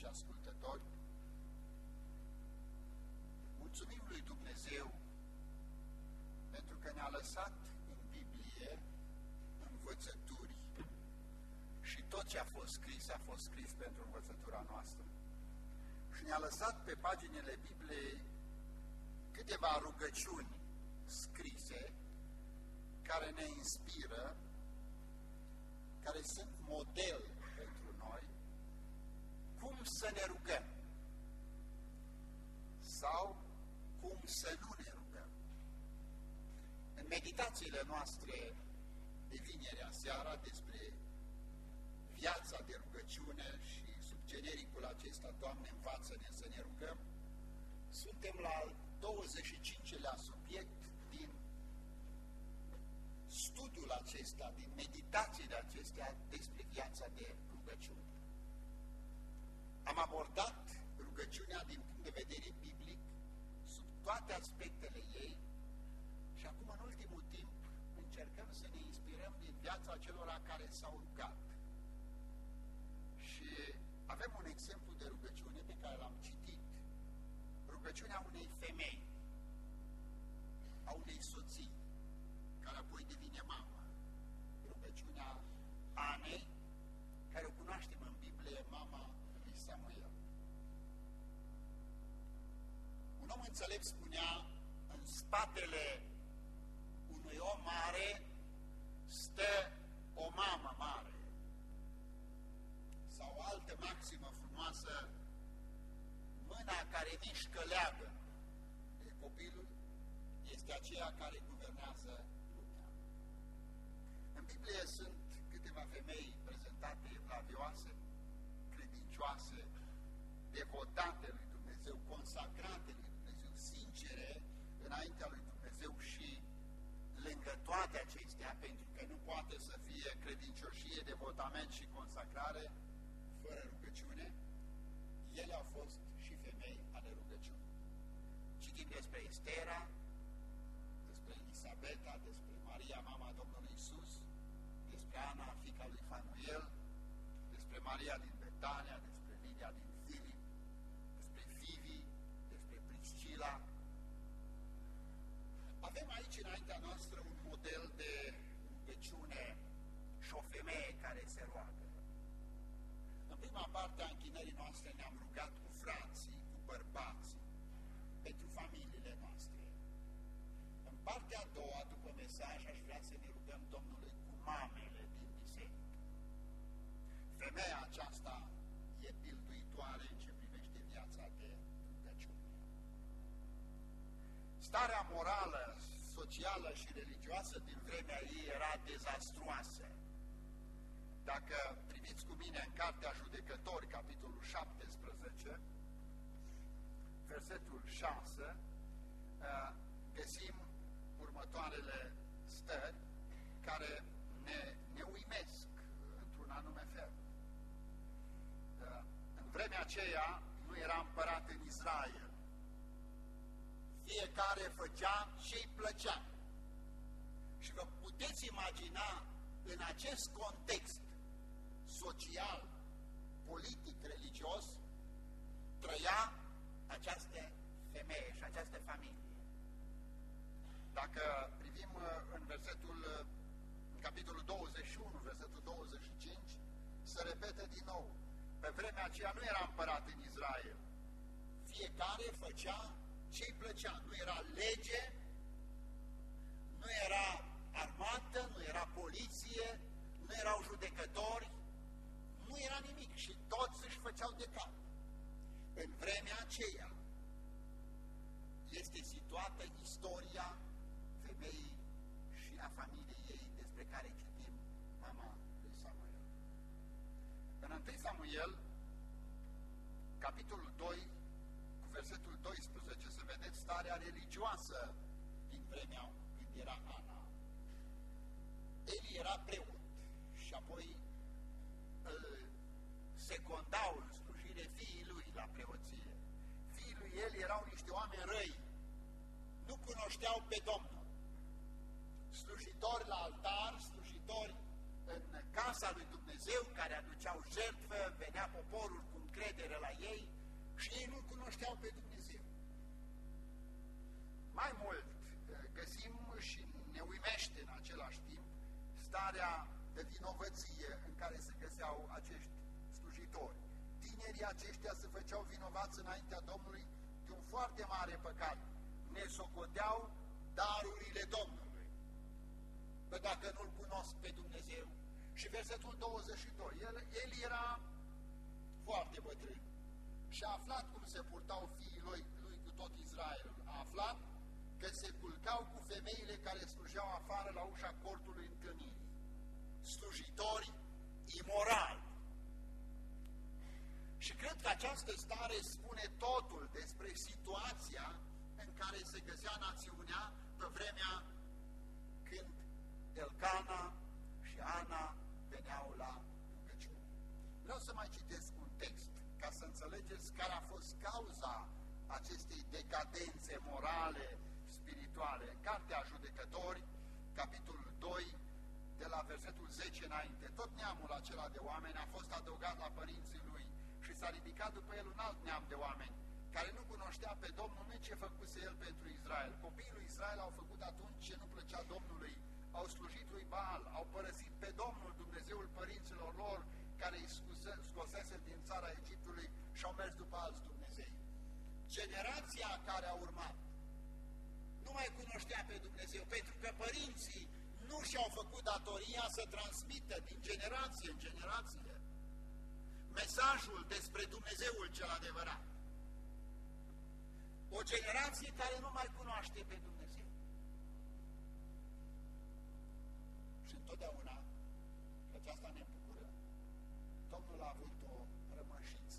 și ascultători, mulțumim lui Dumnezeu pentru că ne-a lăsat în Biblie învățături și tot ce a fost scris pentru învățătura noastră. Și ne-a lăsat pe paginile Bibliei câteva rugăciuni scrise care ne inspiră, care sunt model pentru noi, cum să ne rugăm sau cum să nu ne rugăm. În meditațiile noastre de vinerea seara despre viața de rugăciune și sub genericul acesta, Doamne, învață-ne să ne rugăm, suntem la al 25-lea subiect din studiul acesta, din meditațiile acestea despre viața de rugăciune. Am abordat rugăciunea din punct de vedere biblic, sub toate aspectele ei, și acum, în ultimul timp, încercăm să ne inspirăm din viața celor care s-au rugat. Și avem un exemplu de rugăciune pe care l-am citit, rugăciunea unei femei, a unei soții, care apoi devine mamă, rugăciunea Anei, care o cunoaștem în Biblie, mama lui Samuel. Un om înțelept spunea, în spatele unui om mare stă o mamă mare. Sau o altă maximă frumoasă, mâna care mișcă leagă de copilul este aceea care guvernează lumea. În Biblie sunt câteva femei prezentate evlavioase, credincioase, devotate lui Dumnezeu, consacrate lui Dumnezeu, sincere înaintea lui Dumnezeu și lângă toate acestea, pentru că nu poate să fie credincioșie, devotament și consacrare fără rugăciune, ele au fost și femei ale rugăciunii. Citim despre Estera, despre Elisabeta, despre Maria, mama Domnului Iisus, despre Ana, fiica lui Fanuel, despre Maria din Betania, despre Lidia din Filip, despre Fivi, despre Priscila. Avem aici înaintea noastră un model de rugăciune și o femeie care se roagă. În prima parte a închinării noastre ne-am rugat cu frații, cu bărbații, pentru familiile noastre. În partea a doua, după mesaj, aș vrea să ne rugăm Domnului cu mamele din biserică. Femeia aceasta e pilduitoare în ce privește viața de rugăciune. Starea morală, socială și religioasă din vremea ei era dezastruoasă. Dacă priviți cu mine în Cartea Judecători, capitolul 17, versetul 6, găsim următoarele stări care ne uimesc într-un anume fel. În vremea aceea nu era împărat în Israel. Fiecare făcea ce-i plăcea. Și vă puteți imagina în acest context social, politic, religios, trăia această femeie și această familie. Dacă privim în capitolul 21, versetul 25, se repetă din nou. Pe vremea aceea nu era împărat în Israel. Fiecare făcea ce-i plăcea. Nu era lege, nu era armată, nu era poliție, nu erau judecători, nu era nimic și toți își făceau de cap. În vremea aceea este situată istoria femeii și a familiei ei despre care citim mama lui Samuel. În 1 Samuel, capitolul 2, cu versetul 12, să vedeți starea religioasă din vremea când era Ana. Eli era preot și apoi îl secundau în slujire fiii lui la preoție. Fiii lui Eli erau niște oameni răi, nu cunoșteau pe Domnul. Slujitori la altar, slujitori în casa lui Dumnezeu, care aduceau jertfă, venea poporul cu încredere la ei și ei nu cunoșteau pe Dumnezeu. Mai mult găsim și ne uimește în același timp starea de vinovăție în care se găseau acești slujitori. Tinerii aceștia se făceau vinovați înaintea Domnului de un foarte mare păcat. Ne socoteau darurile Domnului. Că dacă nu-L cunosc pe Dumnezeu. Și versetul 22, el era foarte bătrân și a aflat cum se purtau fiii lui cu tot Israelul. A aflat că se culcau cu femeile care slujeau afară la ușa cortului întâlnirii. Slujitori imorali. Și cred că această stare spune totul despre situația în care se găsea națiunea pe vremea când Elcana și Ana veneau la rugăciune. Vreau să mai citesc un text ca să înțelegeți care a fost cauza acestei decadențe morale, spirituale. În Cartea Judecători, capitolul 2, de la versetul 10 înainte, tot neamul acela de oameni a fost adăugat la părinții lui și s-a ridicat după el un alt neam de oameni, care nu cunoștea pe Domnul nici ce făcuse el pentru Israel. Copiii lui Israel au făcut atunci ce nu plăcea Domnului, au slujit lui Baal, au părăsit pe Domnul, Dumnezeul părinților lor, care îi scosese din țara Egiptului și au mers după alți Dumnezei. Generația care a urmat nu mai cunoștea pe Dumnezeu, pentru că părinții nu și-au făcut datoria să transmită din generație în generație mesajul despre Dumnezeul cel adevărat. O generație care nu mai cunoaște pe Dumnezeu. Și întotdeauna, că aceasta ne bucură, Domnul a avut o rămășiță.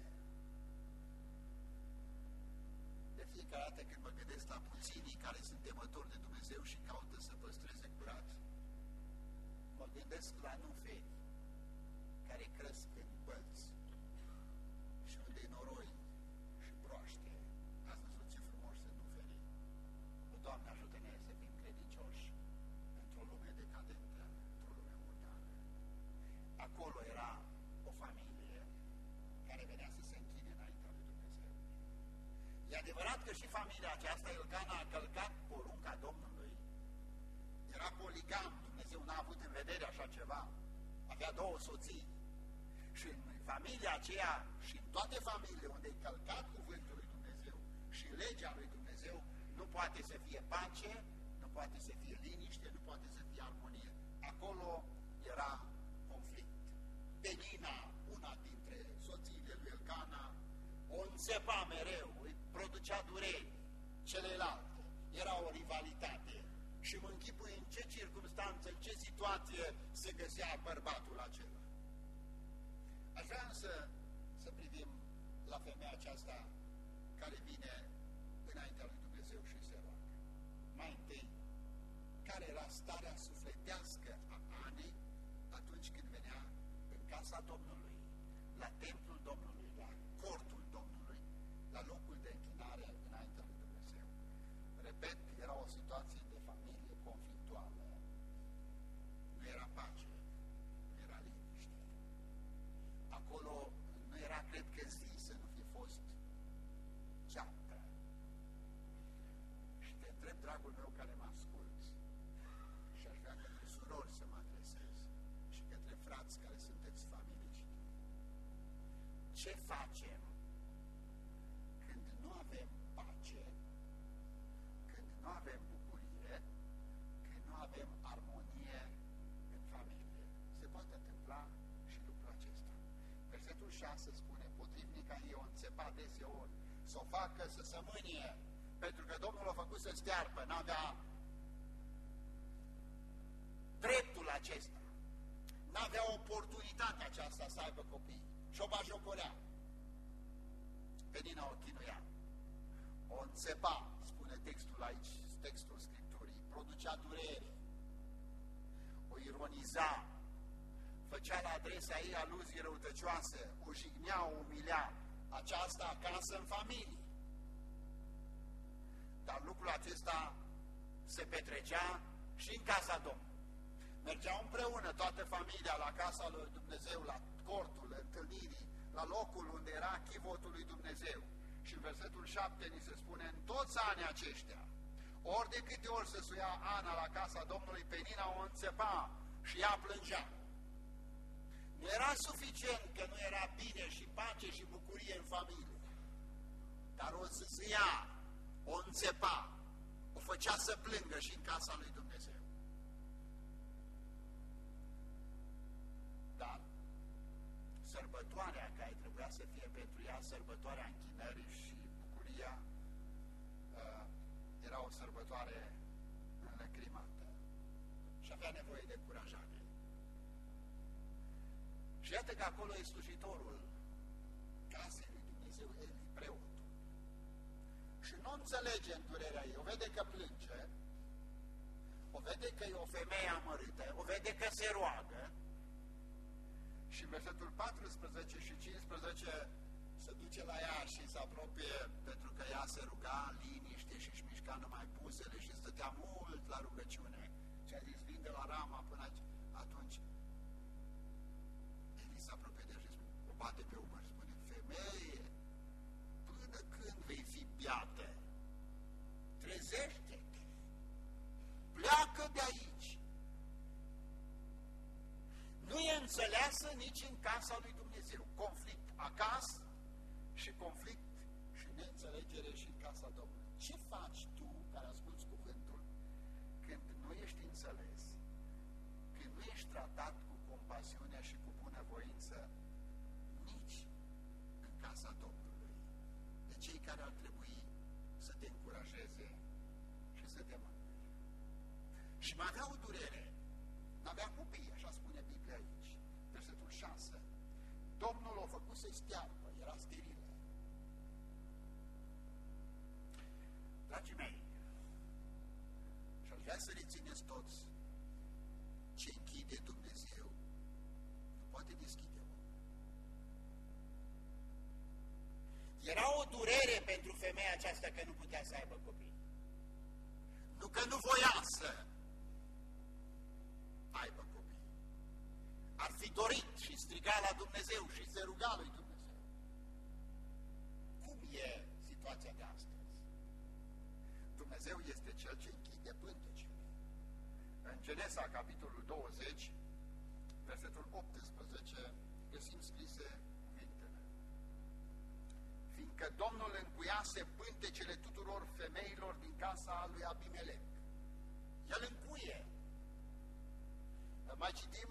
De fiecare dată când mă gândesc la puținii care sunt temători de Dumnezeu și caută să păstreze curat, mă gândesc la nuferi care cresc în bălți și unde-i noroi și broaște. Ați văzut ce frumos sunt nuferii? Doamne, ajută-ne să fim credincioși într-o lume decadentă, într-o lume murdară. Acolo era o familie care venea să se închine înaintea lui Dumnezeu. E adevărat că și familia aceasta, Elcana, a călcat porunca Domnului. Era poligam, Dumnezeu n-a avut în vedere așa ceva. Avea două soții. Și în familia aceea și în toate familiile unde e călcat cuvântul lui Dumnezeu și legea lui Dumnezeu, nu poate să fie pace, nu poate să fie liniște, nu poate să fie armonie. Acolo era conflict. Penina, una dintre soțiile lui Elcana, o înțepa mereu, îi producea dureri celelalte. Era o rivalitate. Și mă închipui în ce circunstanțe, în ce situație se găsea bărbatul acela. Aș vrea însă să privim la femeia aceasta care vine înaintea lui Dumnezeu și se roagă. Mai întâi, care era starea sufletească a Anei atunci când venea în casa Domnului, la templul Domnului, la cortul Domnului, la locul de închinare înaintea lui Dumnezeu. Repet, era o situație de familie conflictuală. Nu era pace, nu era liniște. Acolo nu era, cred că, zi să nu fi fost ceatră. Și te întreb, dragul meu, care mă asculți, și aș vrea către surori să mă adresez și către frați care sunteți familici. Ce facem când nu avem pace, când nu avem bucurie, când nu avem armonie în familie? Se poate întâmpla și lucrul acesta. Versetul 6 spune, potrivnica ei o înțepa deseori, să o facă să se mânie, pentru că Domnul a făcut să stearpă, n-avea dreptul acesta, n-avea oportunitatea aceasta să aibă copii și o bajocorea. Penina o chinuia, o înțepa, spune textul aici, textul Scripturii, producea durere, o ironiza, făcea la adresa ei aluzii răutăcioase, o jignea, o umilea, aceasta acasă în familie. Dar lucrul acesta se petrecea și în casa Domnului. Mergeau împreună toată familia la casa lui Dumnezeu, la cortul întâlnirii, la locul unde era chivotul lui Dumnezeu. Și în versetul 7 ni se spune, în toți anii aceștia, ori de câte ori se suia Ana la casa Domnului, Penina o înțepa și ea plângea. Nu era suficient că nu era bine și pace și bucurie în familie, dar o zâzâia, o înțepa, o făcea să plângă și în casa lui Dumnezeu. Dar sărbătoarea care trebuia să fie pentru ea, sărbătoarea închinării și bucuria, era o sărbătoare înlăcrimată și avea nevoie de curajare. Și iată că acolo e slujitorul casei lui Dumnezeu, Eli, preotul. Și nu înțelege în durerea ei, o vede că plânge, o vede că e o femeie amărâtă, o vede că se roagă și în versetul 14 și 15 se duce la ea și se apropie pentru că ea se ruga în liniște și își mișca numai buzele și stătea mult la rugăciune. Și a zis, vin de la Rama până aici. Atunci Eli se apropie de ea și o bate pe umăr și spune, femeie, până când vei fi beată? Trezește-te! Pleacă de aici! Nu e înțeleasă nici în casa lui Dumnezeu. Conflict acasă și conflict și neînțelegere și în casa Domnului. Ce faci tu care asculți cuvântul când nu ești înțeles, când nu ești tratat cu compasiunea și cu bunăvoință nici în casa Domnului? De cei care ar trebui să te încurajeze și să te mângâie. Și mai avea o durere. N-avea copii, așa spune Biblia aici. Versetul 6. Domnul o făcut să-i stearpă, era sterilă. Dragii mei, și-aș vrea să rețineți toți, ce închide Dumnezeu, nu poate deschide omul. Era o durere pentru femeia aceasta că nu putea să aibă copii. Nu că nu voia să aibă copii. Ar fi dorit și striga la Dumnezeu și se ruga lui Dumnezeu. Cum e situația de astăzi? Dumnezeu este Cel ce închide pântecele. În Genesa, capitolul 20, versetul 18, găsim scrise cuvintele. Fiindcă Domnul încuiase pântecele tuturor femeilor din casa lui Abimelec. El încuie. Mai citim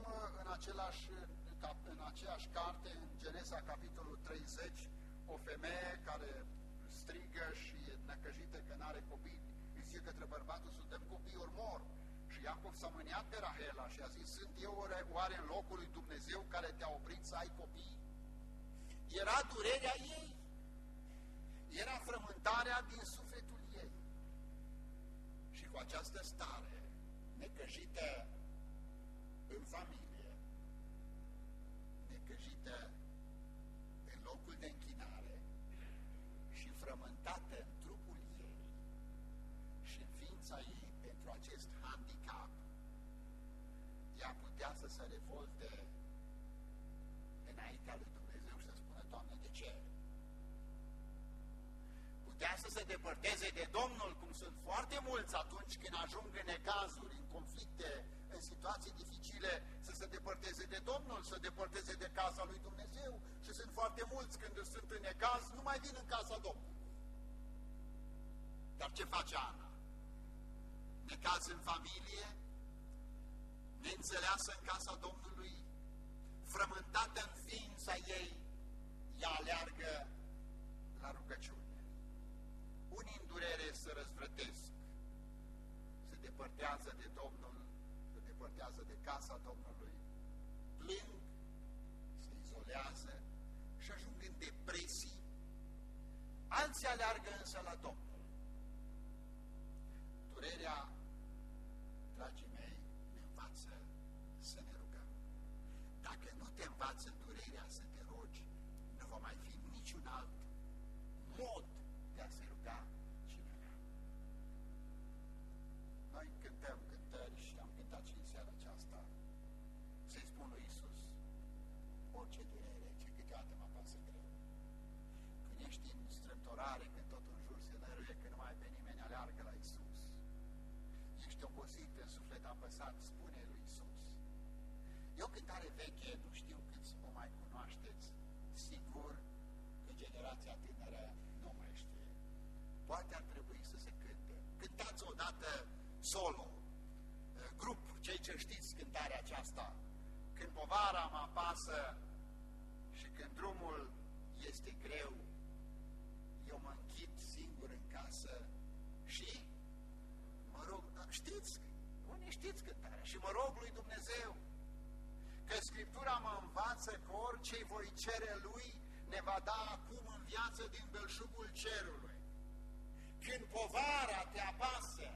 în aceeași carte, în Genesa, capitolul 30, o femeie care strigă și e năcăjită că n-are copii. Îi zice către bărbatul, suntem copii ori mor. Și Iacov s-a mâniat pe Rahela și a zis, sunt eu oare în locul lui Dumnezeu care te-a oprit să ai copii? Era durerea ei. Era frământarea din sufletul ei. Și cu această stare necăjită în familie, necăjită în locul de închinare și frământată în trupul ei și în ființa ei pentru acest handicap, ea putea să se revolte înaintea lui Dumnezeu și să spună, Doamne, de ce? Putea să se depărteze de Domnul, cum sunt foarte mulți atunci când ajung în necazuri, în conflicte, în situații dificile, să se depărteze de Domnul, să se depărteze de casa lui Dumnezeu. Și sunt foarte mulți când sunt în necaz, nu mai vin în casa Domnului. Dar ce face Ana? Necaz în familie, neînțeleasă în casa Domnului, frământată în ființa ei, ea aleargă la rugăciune. Unii în durere se răzvrătesc, se depărtează de Domnul, se depărtează de casa Domnului, plâng, se izolează și ajung în depresii. Alții aleargă însă la Domnul. Durerea, dragii mei, ne învață să ne rugăm. Dacă nu te învață durerea să te rogi, nu va mai fi niciun alt mod de a se ruga cineva. Noi cântăm cântări și am cântat și în seara aceasta să-i spun lui Iisus orice durere, ce câteodată mă apasă ești în strâmtorare, când tot în jur se năruie, când nu mai pe nimeni, aleargă la Iisus. Ești obosit, în suflet apăsat, spune lui Iisus. E o cântare veche, nu știu câți o mai cunoașteți, sigur că generația tânără nu mai știe. Poate ar trebui să se cânte. Cântați odată solo, grup, cei ce știți cântarea aceasta. Când povara mă apasă și când drumul este greu, eu mă închid singur în casă și mă rog, știți, unii știți cântarea, și mă rog lui Dumnezeu că Scriptura mă învață că orice voi cere Lui ne va da acum în viață din belșugul cerului. Când povara te apasă,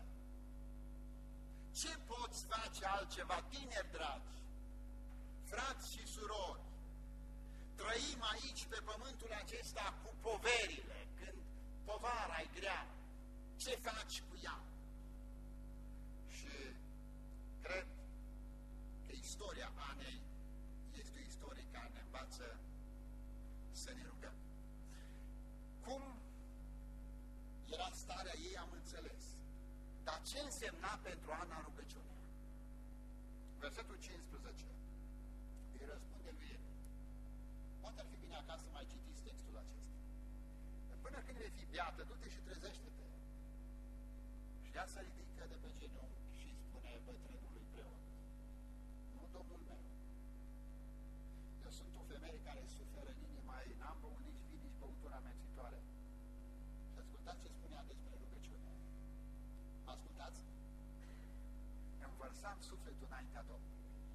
ce poți face altceva, tineri dragi, frați și surori? Trăim aici pe pământul acesta cu poverile, când povara e grea, ce faci cu ea? Și cred că istoria Anei este o istorie care ne învață să ne rugăm. Cum era starea ei, am înțeles. Dar ce însemna pentru Ana rugăciunea? Versetul 15 îi răspunde lui Eli. Poate ar fi bine acasă să mai citiți textul acesta. Până când vei fi beată, du-te și trezește-te. Și ea se ridică de pe genunchi și spune bătrânului preot: nu, domnul meu, eu sunt o femeie care suferă în inima ei, n-am băut nici vin, nici băutura amețitoare. Și ascultați ce spunea despre rugăciune. Ascultați? Învărsam sufletul înaintea Domnului.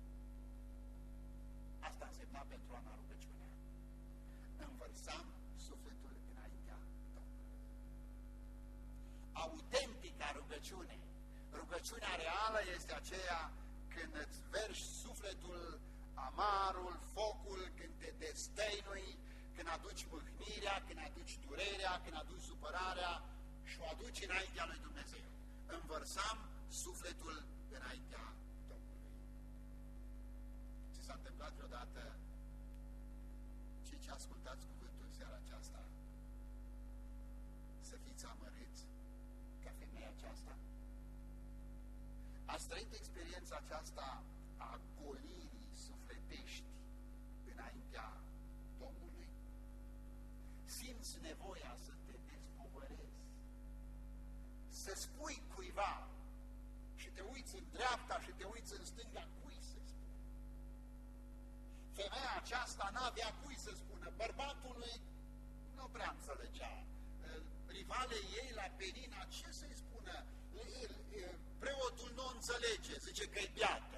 Asta însemna pentru Ana rugăciunea. Învărsam sufletul înaintea Domnului. Autentica rugăciune. Rugăciunea reală este aceea când îți vergi sufletul, amarul, focul, când te destăinui, când aduci mâhnirea, când aduci durerea, când aduci supărarea și o aduci înaintea lui Dumnezeu. Învărsam sufletul înaintea Domnului. Ți s-a întâmplat vreodată, cei ce ascultați cuvântul seara aceasta, să fiți amărâți ca femeia aceasta? Ați trăit experiența aceasta a golirii sufletești înaintea Domnului? Simți nevoia să te despovărezi, să spui cuiva și te uiți în dreapta și te uiți în stânga, cui să spui? Femeia aceasta n-avea cui să spună, bărbatul lui nu prea înțelegea, rivalei ei la Penina, ce să-i spună? Preotul nu înțelege, zice că e beată.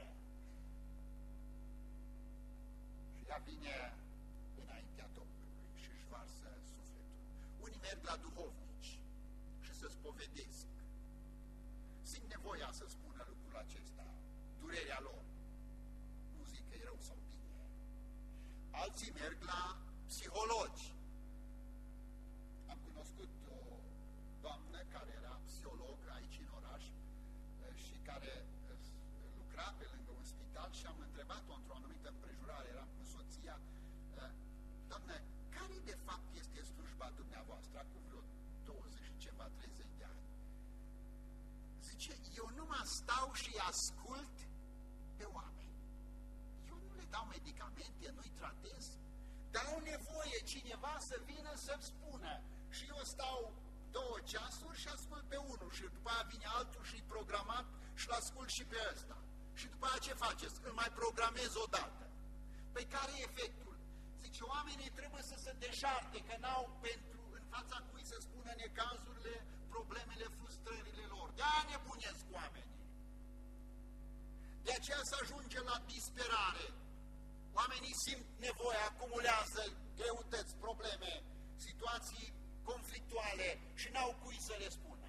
Și ea vine înaintea Domnului și își varsă sufletul. Unii merg la duhovnici și se spovedesc. Simt nevoia să spună lucrul acesta, durerea lor. Nu zic că e rău sau bine. Alții merg la psihologi. Am cunoscut o doamnă care era psiholog aici în oraș și care lucra pe lângă un spital și am întrebat-o într-o anumită împrejurare, eram cu soția: doamnă, care de fapt este slujba dumneavoastră acum vreo 20 și ceva, 30 de ani? Zice, eu numai stau și ascult pe oameni. Eu nu le dau medicamente, nu-i tratez, dar au nevoie cineva să vină să-mi spună. Și eu stau 2 ceasuri și ascult pe unul și după aia vine altul și-i programat și-l ascult și pe ăsta. Și după aia ce faceți? Îl mai programez odată. Păi care e efectul? Zice, oamenii trebuie să se deșarte, că n-au în fața cui să spună necazurile, problemele, frustrările lor. De-aia nebunesc oamenii. De aceea se ajunge la disperare. Oamenii simt nevoie, acumulează greutăți, probleme, situații conflictuale și n-au cui să le spună.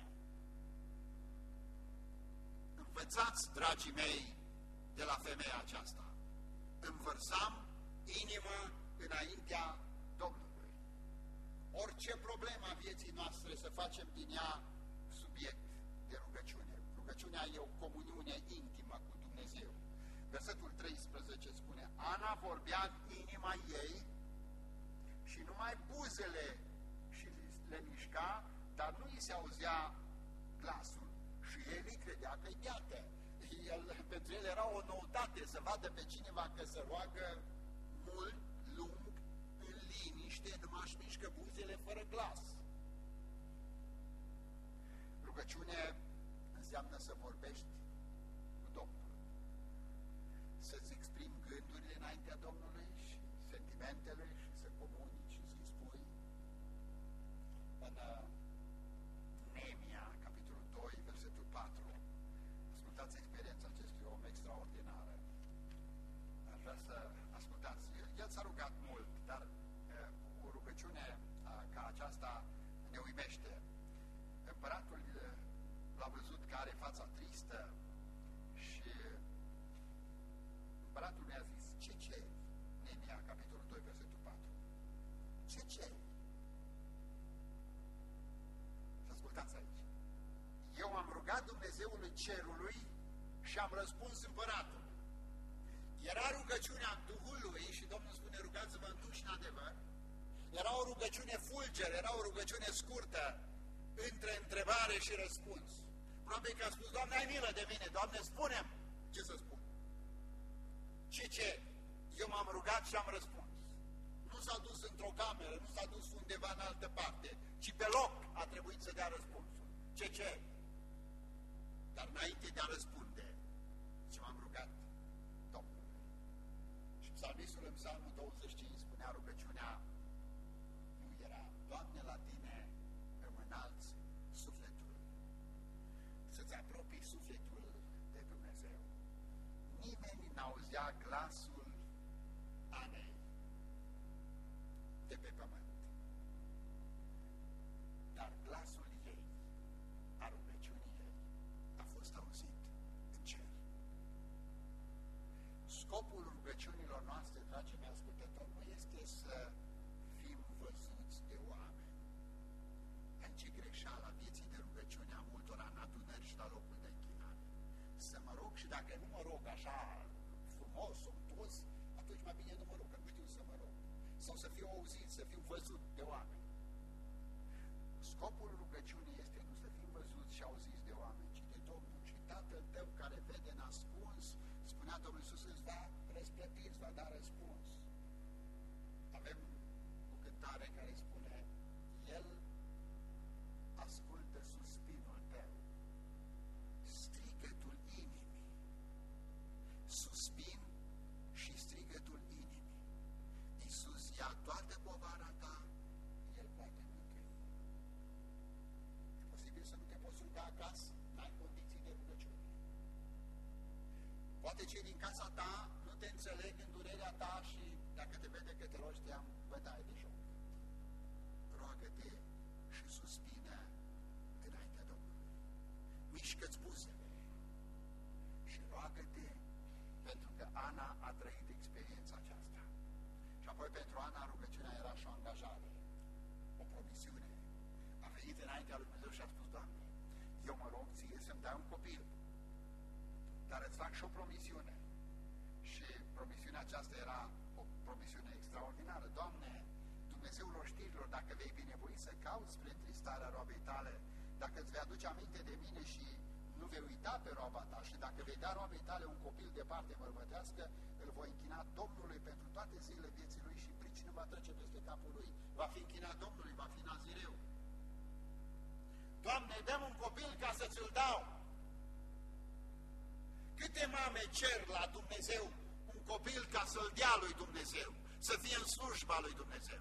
Învățați, dragii mei, de la femeia aceasta. Învărsam inima înaintea Domnului. Orice problemă a vieții noastre să facem din ea subiect de rugăciune. Rugăciunea e o comuniune intimă cu Dumnezeu. Versetul 13 spune, Ana vorbea în inima ei și numai buzele și le mișca, dar nu îi se auzea glasul și el îi credea că-i beată. Pentru el era o noutate să vadă pe cineva că se roagă mult, lung, în liniște, numai își mișcă buzele fără glas. Rugăciune înseamnă să vorbești cu Domnul, să-ți exprimi gândurile înaintea Domnului și sentimentele și să comunici și să-i spui. În Neemia, capitolul 2, versetul 4, ascultați experiența acestui om extraordinară. Aș vrea să ascultați. El s-a rugat mult, dar o rugăciune ca aceasta ne uimește. Împăratul l-a văzut că are fața tristă și împăratul mi-a zis, ce ceri? Neemia, capitolul 2, versetul 4. Ce ceri? Și ascultați aici. Eu am rugat Dumnezeului cerului și am răspuns împăratul. Era rugăciunea în Duhul lui și Domnul spune, rugați-vă în Duh și în adevăr. Era o rugăciune fulger, era o rugăciune scurtă, între întrebare și răspuns. Probabil că a spus, Doamne, ai milă de mine, Doamne, spune-mi ce să spun. Ce? Eu m-am rugat și am răspuns. Nu s-a dus într-o cameră, nu s-a dus undeva în altă parte, ci pe loc a trebuit să dea răspunsul. Ce? Dar înainte de a răspunde, ce m-am rugat Domnului. Și psalmistul în psalmul 25 spunea rugăciunea, nu era, Doamne, la Tine îmi înalți sufletul. Să-ți apropii sufletul de Dumnezeu. Nimeni n-auzea glasul Anei de pe pământ. Dar glasul ei, a rugăciunii ei, a fost auzit în cer. Scopul rugăciunilor noastre, dragii mei ascultători, nu este să fim văzuți de oameni. Aici e greșeala vieții de rugăciune a multora în adunări și la locul de închinare. Să mă rog și dacă nu mă rog așa frumos, somptuos, atunci mai bine nu mă rog, că nu știu să mă rog. Sau să fiu auzit, să fiu văzut de oameni. Scopul rugăciunii este nu să fim văzuți și auziți de oameni, ci de Domnul. Și Tatăl tău care vede în ascuns, spunea Domnul Iisus, îți va răsplăti, îți va da răspuns. Avem o cântare care spune, El ascultă suspinul tău, strigătul inimii, suspin și strigătul inimii. Iisus ia toată povara ta, El poate mântui. E posibil să nu te poți ruga acasă, n-ai condiții de rugăciune. Poate cei din casa ta nu te înțeleg în durerea ta și dacă te vede că te rogi, te-am bătaie de joc. Roagă-te și suspină înaintea Domnului. Mișcă-ți buzele și roagă-te, pentru că Ana a trăit experiența aceasta. Și apoi pentru Ana rugăciunea era și o angajare, o promisiune. A venit înaintea lui Dumnezeu și a spus, Doamne, eu mă rog ție să-mi dai un copil, dar îți fac și o promisiune. Și promisiunea aceasta era o promisiune extraordinară. Doamne, Dumnezeul oștirilor, dacă vei binevoi să cauți spre întristarea roabei tale, dacă îți vei aduce aminte de mine și nu vei uita pe roaba ta și dacă vei da roabei tale un copil de parte bărbătească, îl voi închina Domnului pentru toate zilele vieții lui și pricină va trece peste capul lui. Va fi închinat Domnului, va fi nazireu. Doamne, dăm un copil ca să ți-l dau. Câte mame cer la Dumnezeu un copil ca să-l dea lui Dumnezeu, să fie în slujba lui Dumnezeu?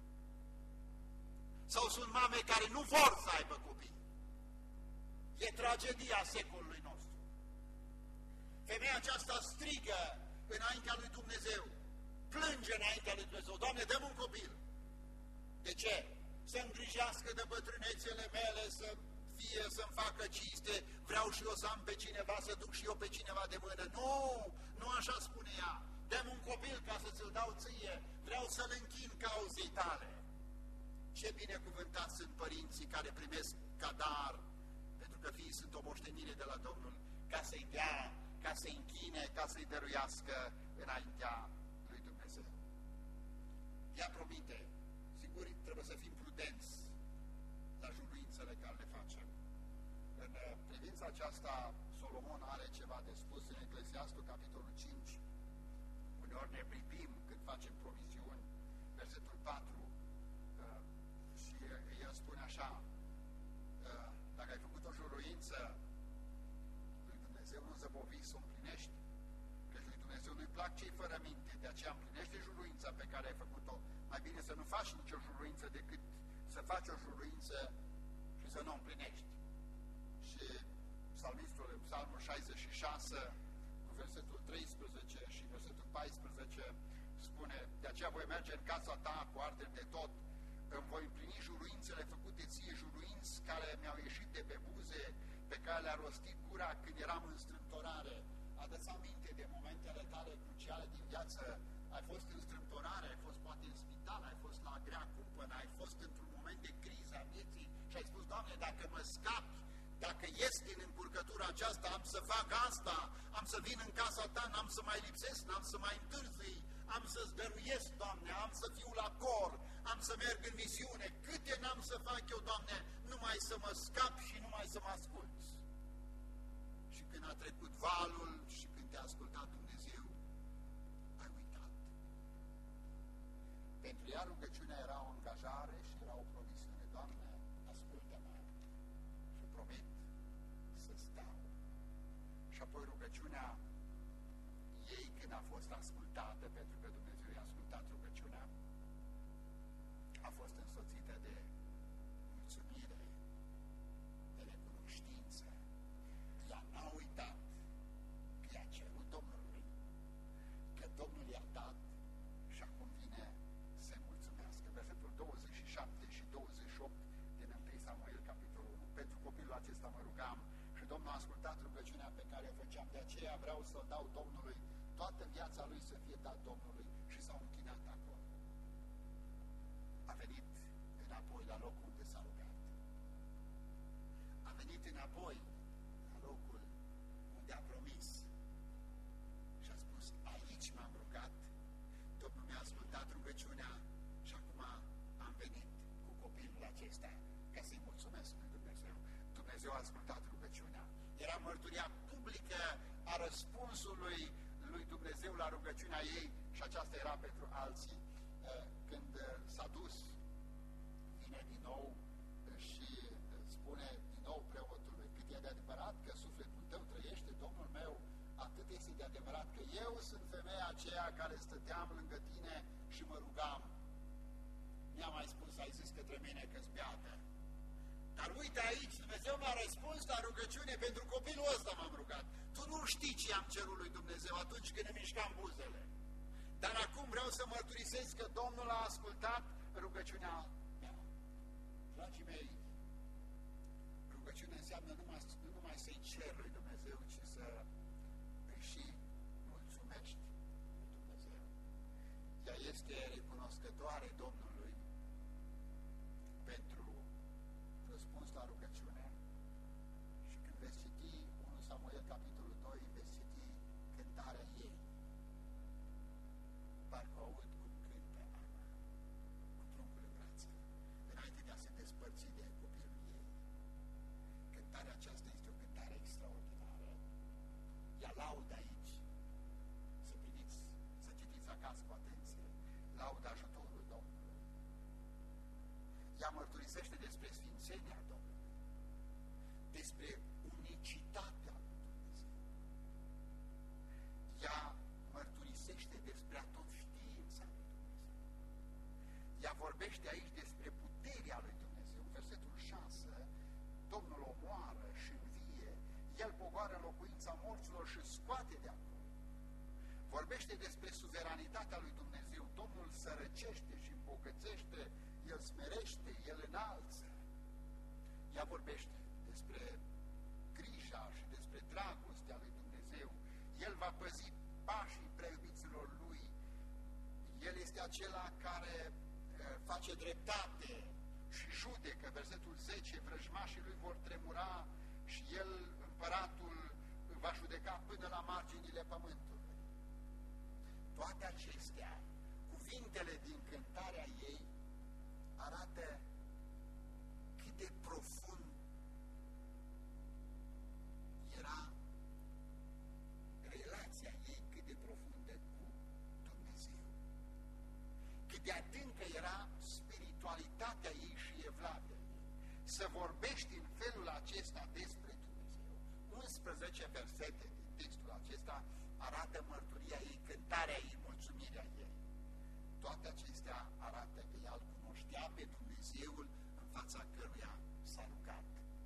Sau sunt mame care nu vor să aibă copii? E tragedia secolului nostru. Femeia aceasta strigă înaintea lui Dumnezeu, plânge înaintea lui Dumnezeu, Doamne, dăm un copil. De ce? Să îngrijească de bătrânețele mele, să-mi facă cinste, vreau și eu să am pe cineva, să duc și eu pe cineva de mână. Nu așa spune ea. Dăm un copil ca să ți-l dau ție, vreau să-l închin cauzei tale. Ce binecuvântați sunt părinții care primesc ca dar, pentru că fiii sunt o moștenire de la Domnul, ca să-i dea, ca să-i închine, ca să-i dăruiască înaintea lui Dumnezeu. Ea promite, sigur, trebuie să fim prudenți privința aceasta, Solomon are ceva de spus în Eclesiastul, capitolul 5. Uneori ne pripim când facem provisiuni, versetul 4, și el spune așa: dacă ai făcut o juruință lui Dumnezeu, nu zăbovi să o împlinești, că lui Dumnezeu nu-i plac cei fără minte, de aceea împlinește juruința pe care ai făcut-o. Mai bine să nu faci nicio juruință decât să faci o juruință și să nu o împlinești. Și psalmistul în psalmul 66, cu versetul 13 și versetul 14, spune: de aceea voi merge în casa ta cu arderi de tot, îmi voi împlini juruințele făcute ție, juruinți care mi-au ieșit de pe buze, pe care le-a rostit gura când eram în strâmtorare. Adă-ți aminte de momentele tale cruciale din viață. Ai fost în strâmtorare, ai fost poate în spital, ai fost la grea cumpănă, ai fost într-un moment de criză a vieții și ai spus: Doamne, dacă mă scapi, dacă ies din încurcătura aceasta, am să fac asta, am să vin în casa ta, n-am să mai lipsesc, n-am să mai întârzii, am să-ți dăruiesc, Doamne, am să fiu la cor, am să merg în misiune. Câte n-am să fac eu, Doamne, numai să mă scap și numai să mă asculți. Și când a trecut valul și când te-a ascultat Dumnezeu, ai uitat. Pentru ea rugăciunea era o angajare și era o promisiune: Doamne, ascultă-mă și promit să stau. Și apoi rugăciunea ei, când a fost ascultată, pentru că Dumnezeu i-a ascultat rugăciunea, a fost însoțită de mulțumire, de recunoștință. Ea n-a uitat că i-a cerut Domnului, că Domnul i-a dat și acum vine să-i mulțumească. Versetul 27 și 28 din 1 Samuel, capitolul 1. Pentru copilul acesta mă rugam și Domnul a ascultat rugăciunea pe care o făceam. De aceea vreau să-l dau Domnului, toată viața lui să fie dat Domnului. Și s-au închinat acolo. A venit înapoi la locul unde s-a rugat. A venit înapoi la locul unde a promis. Și a spus: aici m-am rugat, Domnul mi-a ascultat rugăciunea și acum am venit cu copilul acesta ca să-i mulțumesc lui Dumnezeu. Dumnezeu a ascultat rugăciunea. Era mărturia publică a răspunsului lui Dumnezeu la rugăciunea ei și aceasta era pentru alții. Când s-a dus, vine din nou și spune din nou preotului: cât e de adevărat că sufletul tău trăiește, Domnul meu, atât este de adevărat că eu sunt femeia aceea care stăteam lângă tine și mă rugam. Mi-a mai spus, ai zis către mine că-s beată. Dar uite aici, Dumnezeu mi-a răspuns la rugăciune, pentru copilul ăsta m-am rugat. Tu nu știi ce am cerut lui Dumnezeu atunci când îmi mișcam buzele. Dar acum vreau să mărturisesc că Domnul a ascultat rugăciunea mea. Dragii mei, rugăciunea înseamnă nu numai să-i cer lui Dumnezeu, ci să îi și mulțumești lui Dumnezeu. Ea este recunoscătoare Domnului pentru răspuns la rugăciune. Și când veți citi 1 Samuel, capitolul 2, veți citi cântarea ei. Parcă o aud cum cântă Ana, cu pruncul în brațe, înainte de a se despărți de copilul ei. Cântarea aceasta este o cântare extraordinară. Ea laudă aici. Să priviți, să citiți acasă cu atenție. Laudă ajutorul Domnului. Ea mărturisește despre sfințenia Domnului, despre unicitatea lui Dumnezeu. Ea mărturisește despre atotștiința lui Dumnezeu. Ea vorbește aici despre puterea lui Dumnezeu. În versetul 6, Domnul omoară și învie, El pogoară în locuința morților și scoate de acolo. Vorbește despre suveranitatea lui Dumnezeu. Domnul sărăcește și îmbogățește, El smerește, El înalță. Ea vorbește despre grija și despre dragostea lui Dumnezeu. El va păzi pașii preiubiților Lui. El este acela care face dreptate și judecă. Versetul 10, vrăjmașii Lui vor tremura și El, împăratul, va judeca până la marginile pământului. Toate acestea, cuvintele din cântarea ei, arată cât de profund să vorbești în felul acesta despre Dumnezeu. 11 versete din textul acesta arată mărturia ei, cântarea ei, mulțumirea ei. Toate acestea arată că ea îl cunoștea pe Dumnezeul în fața căruia s-a rugat.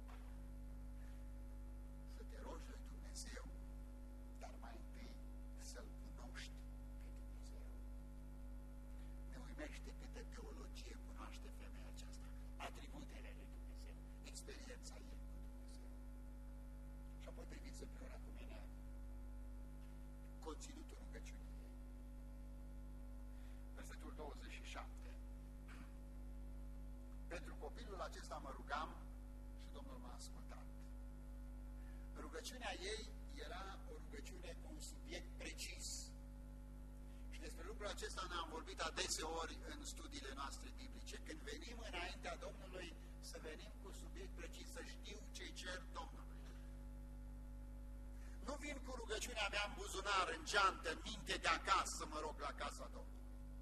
Să te rogi lui Dumnezeu, dar mai întâi să-L cunoști pe Dumnezeu. Ne uimește câtă teologie cunoaște femeia aceasta, atributele lui Dumnezeu, experiența ei cu Dumnezeu. Și apoi priviți împreună cu mine conținutul rugăciunii ei. Versetul 27. Pentru copilul acesta mă rugam și Domnul m-a ascultat. Rugăciunea ei era o rugăciune cu un subiect precis. Și despre lucrul acesta ne-am vorbit adeseori în studiile noastre biblice. Când venim înaintea Domnului, să venim cu subiect precis, să știu ce-i cer Domnului. Nu vin cu rugăciunea mea în buzunar, în geantă, în minte de acasă să mă rog la casa Domnului.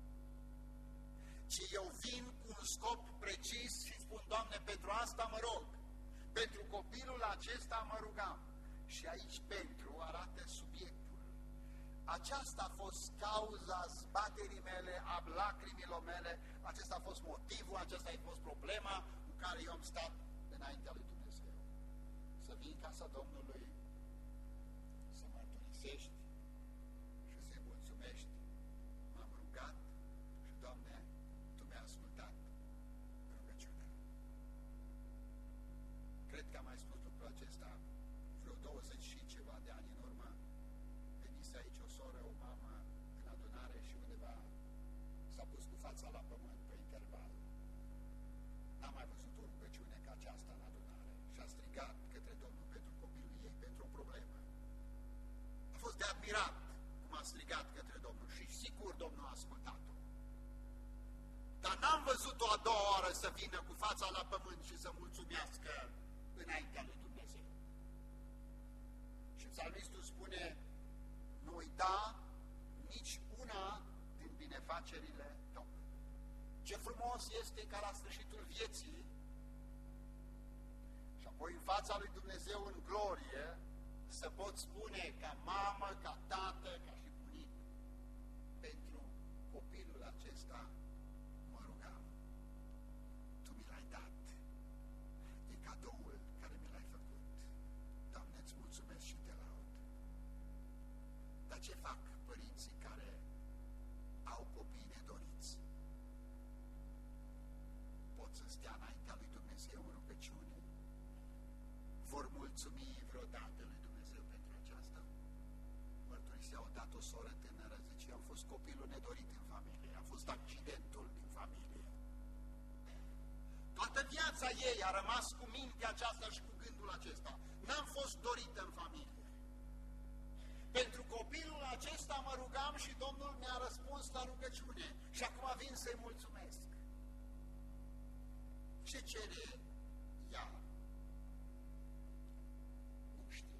Ci eu vin cu un scop precis și spun, Doamne, pentru asta mă rog. Pentru copilul acesta mă rugam. Și aici pentru arată subiectul. Aceasta a fost cauza zbaterii mele, a lacrimilor mele, acesta a fost motivul, aceasta a fost problema cu care eu am stat înaintea lui Dumnezeu. Să vii în casa Domnului, să mărturisești și să-i mulțumești. M-am rugat și, Doamne, Tu mi-ai ascultat rugăciunea. Cred că am mai spus lucrul acesta vreo 20 și ceva de ani în urmă. Venise aici o soră, o mamă în adunare și undeva s-a pus cu fața la pământ pe interval. N-am mai văzut o rugăciune ca aceasta în adunare și a strigat către Domnul pentru copilul ei, pentru o problemă. A fost de admirat cum a strigat către Domnul și sigur Domnul a ascultat-o. Dar n-am văzut-o a doua oară să vină cu fața la pământ și să mulțumească înaintea lui Dumnezeu. Și psalmistul spune, nu uita nici una din binefacerile Domnului. Ce frumos este ca la sfârșitul vieții și apoi în fața lui Dumnezeu în glorie să pot spune ca mamă, ca tată, ca și bunic, pentru copilul acesta mă rugam. Tu mi l-ai dat. E cadoul care mi l-ai făcut. Doamne, îți mulțumesc și te laud. Dar ce fac părinții care au copii nedoriți? Pot să stea înaintea lui Dumnezeu în rugăciune? Vor mulțumi vreodată lui Dumnezeu pentru aceasta? Mărturisea odată o soră tânără, zice, am fost copilul nedorit în familie, a fost accidentul din familie. Toată viața ei a rămas cu mintea aceasta și cu gândul acesta. N-am fost dorită în familie. Pentru copilul acesta mă rugam și Domnul mi-a răspuns la rugăciune. Și acum vin să-i mulțumesc. Ce cere ea? Nu știu.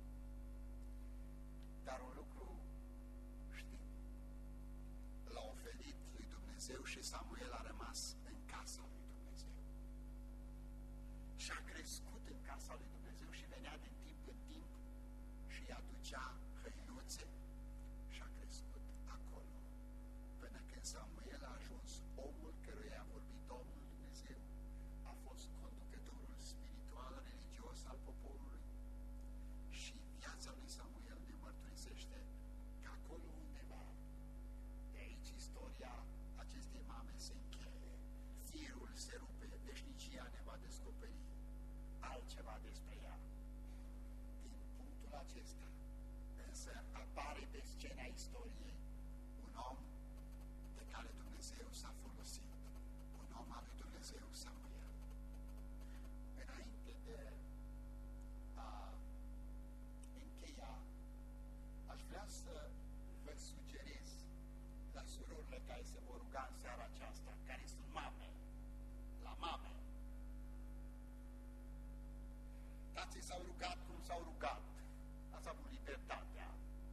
Dar un lucru știu. L-a oferit lui Dumnezeu și Samuel a rămas în casa lui Dumnezeu. Și a crescut în casa lui Dumnezeu și venea din timp în timp și îi aducea hăinuțe și a crescut acolo. Până când Samuel a ajuns omul căruia a vorbit Domnul Dumnezeu, a fost conducătorul spiritual, religios al poporului. Și viața lui Samuel ne mărturisește că acolo undeva, de aici istoria acestei mame se încheie, firul se rupe, veșnicia ne va descoperi altceva despre ea. Din punctul acesta, însă apare pe scena istoriei un om de care Dumnezeu s-a folosit, un om al lui Dumnezeu, Samuel. Înainte de a încheia, aș vrea să vă sugerez la surorile care se vor ruga în seara aceasta, care sunt mame, la mame. Tații s-au rugat cum s-au rugat, ați avut libertatea.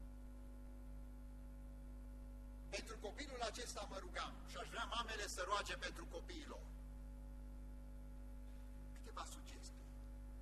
Pentru copilul acesta mă rugam și aș vrea mamele să roage pentru copiilor. Câteva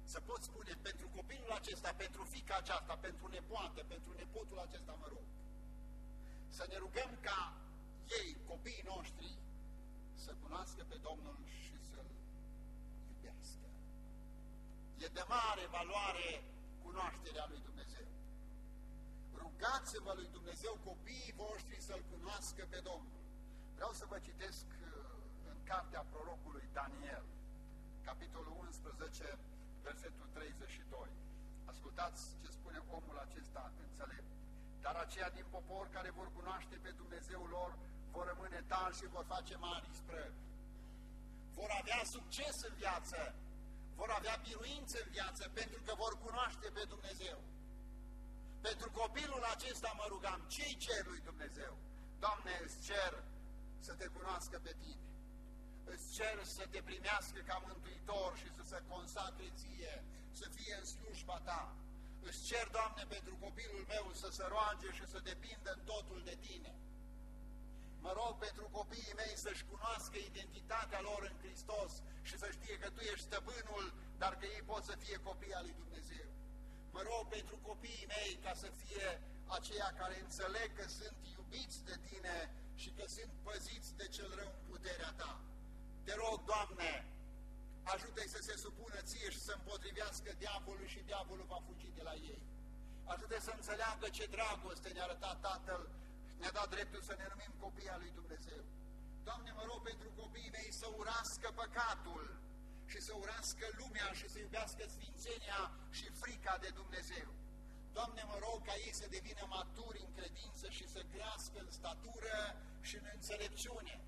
să pot spune pentru copilul acesta, pentru fiica aceasta, pentru nepoată, pentru nepotul acesta, mă rog, să ne rugăm ca ei, copiii noștri, să cunoască pe Domnul și să-L iubească. E de mare valoare cunoașterea lui Dumnezeu. Rugați-vă lui Dumnezeu copiii voștri să-L cunoască pe Domnul. Vreau să vă citesc în cartea prorocului Daniel, capitolul 11, versetul 32. Ascultați ce spune omul acesta înțelept. Dar aceia din popor care vor cunoaște pe Dumnezeul lor vor rămâne tari și vor face mari isprăvi. Vor avea succes în viață, vor avea biruință în viață, pentru că vor cunoaște pe Dumnezeu. Pentru copilul acesta mă rugam, ce-i cer lui Dumnezeu? Doamne, îți cer să te cunoască pe tine. Îți cer să te primească ca mântuitor și să se consacre ție, să fie în slujba ta. Îți cer, Doamne, pentru copilul meu să se roage și să depindă în totul de tine. Mă rog pentru copiii mei să-și cunoască identitatea lor în Hristos și să știe că Tu ești stăpânul, dar că ei pot să fie copii al lui Dumnezeu. Mă rog pentru copiii mei ca să fie aceia care înțeleg că sunt iubiți de Tine și că sunt păziți de cel rău în puterea Ta. Te rog, Doamne, ajută-i să se supună Ție și să împotrivească diavolul și diavolul va fugi de la ei. Ajută-i să înțeleagă ce dragoste ne-a arătat Tatăl, ne-a dat dreptul să ne numim copii al lui Dumnezeu. Doamne, mă rog pentru copiii mei să urască păcatul și să urască lumea și să iubească sfințenia și frica de Dumnezeu. Doamne, mă rog ca ei să devină maturi în credință și să crească în statură și în înțelepciune.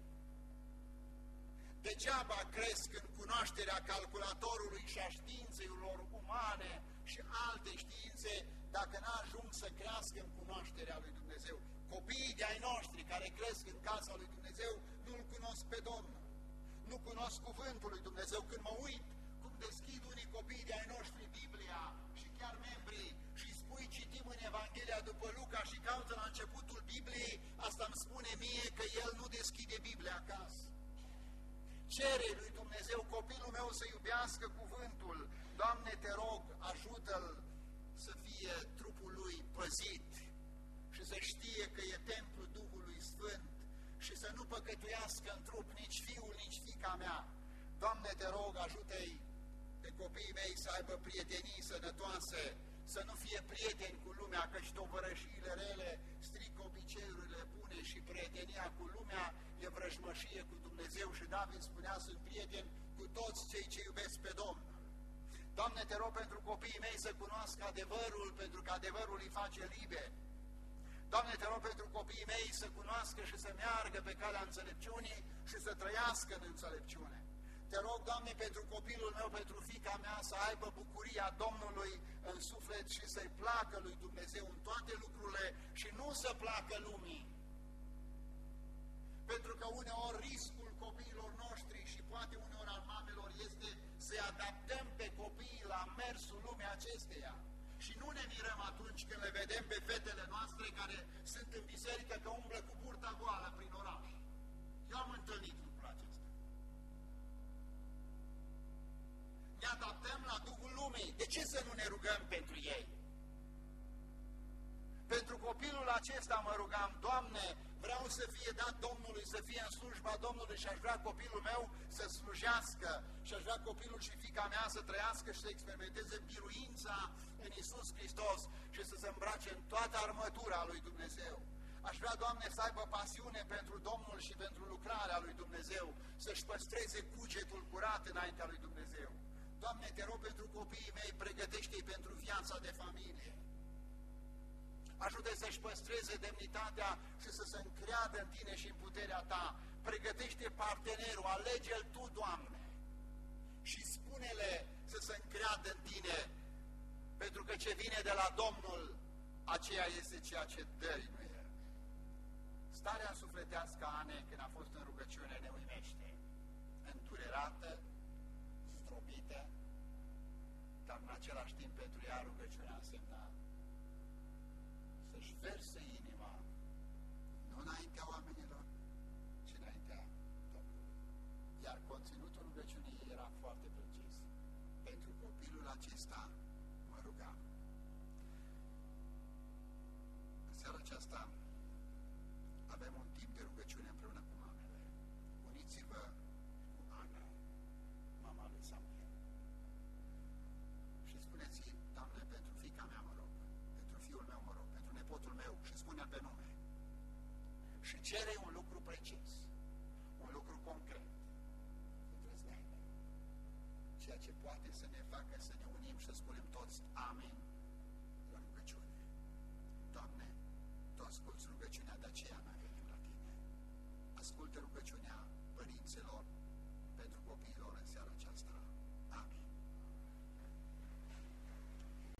Degeaba cresc în cunoașterea calculatorului și a științelor umane și alte științe dacă n-ajung să crească în cunoașterea lui Dumnezeu. Copiii de-ai noștri care cresc în casa lui Dumnezeu nu-L cunosc pe Domnul, nu cunosc cuvântul lui Dumnezeu. Când mă uit cum deschid unii copii de-ai noștri Biblia și chiar membrii și spui citim în Evanghelia după Luca și caută la începutul Bibliei, asta îmi spune mie că el nu deschide Biblia acasă. Cere lui Dumnezeu copilul meu să iubească cuvântul. Doamne, te rog, ajută-l să fie trupul lui păzit și să știe că e templul Duhului Sfânt și să nu păcătuiască în trup nici fiul, nici fiica mea. Doamne, te rog, ajută-i pe copiii mei să aibă prietenii sănătoase, să nu fie prieteni cu lumea, căci tovărășiile rele strică obiceiurile bune și prietenia cu lumea e vrăjmășie cu Dumnezeu și David spunea, sunt prieteni cu toți cei ce iubesc pe Domnul. Doamne, te rog pentru copiii mei să cunoască adevărul, pentru că adevărul îi face liberi. Doamne, te rog pentru copiii mei să cunoască și să meargă pe calea înțelepciunii și să trăiască în înțelepciune. Te rog, Doamne, pentru copilul meu, pentru fiica mea, să aibă bucuria Domnului în suflet și să-i placă lui Dumnezeu în toate lucrurile și nu să placă lumii. Pentru că uneori riscul copiilor noștri și poate uneori al mamelor este să-i adaptăm pe copii la mersul lumii acesteia. Și nu ne mirăm atunci când le vedem pe fetele noastre care sunt în biserică că umblă cu burta goală prin oraș. Eu am întâlnit lucrul acesta. Ne adaptăm la Duhul lumii. De ce să nu ne rugăm pentru ei? Pentru copilul acesta mă rugam, Doamne, vreau să fie dat Domnului, să fie în slujba Domnului și aș vrea copilul meu să slujească și aș vrea copilul și fiica mea să trăiască și să experimenteze biruința în Iisus Hristos și să se îmbrace în toată armătura lui Dumnezeu. Aș vrea, Doamne, să aibă pasiune pentru Domnul și pentru lucrarea lui Dumnezeu, să-și păstreze cugetul curat înaintea lui Dumnezeu. Doamne, te rog pentru copiii mei, pregătește-i pentru viața de familie. Ajută-i să-și păstreze demnitatea și să se încreadă în Tine și în puterea Ta. Pregătește partenerul, alege-l Tu, Doamne, și spune-le să se încreadă în Tine, pentru că ce vine de la Domnul, aceea este ceea ce dăruie. Starea sufletească a Anei, când a fost în rugăciune, ne uimește. Îndurerată, zdrobită, dar în același timp pentru ea rugăciunea însemna să-și verse inima, nu înaintea oamenilor, ci înaintea Domnului. Iar conținutul rugăciunii era foarte precis, pentru copilul acesta mă ruga. În seara aceasta avem un timp de rugăciune împreună cu mamele. Uniți-vă cu Ana, mama lui Samuel. Și spuneți-i, Doamne, pentru fiica mea mă rog, pentru fiul meu mă rog, pentru nepotul meu, și spune-l pe nume. Și cere un lucru precis, un lucru concret, cu drăzneire. Ceea ce poate să ne facă să ne unim și să spunem toți amin la rugăciune. Doamne, Tu asculți rugăciunea, de aceea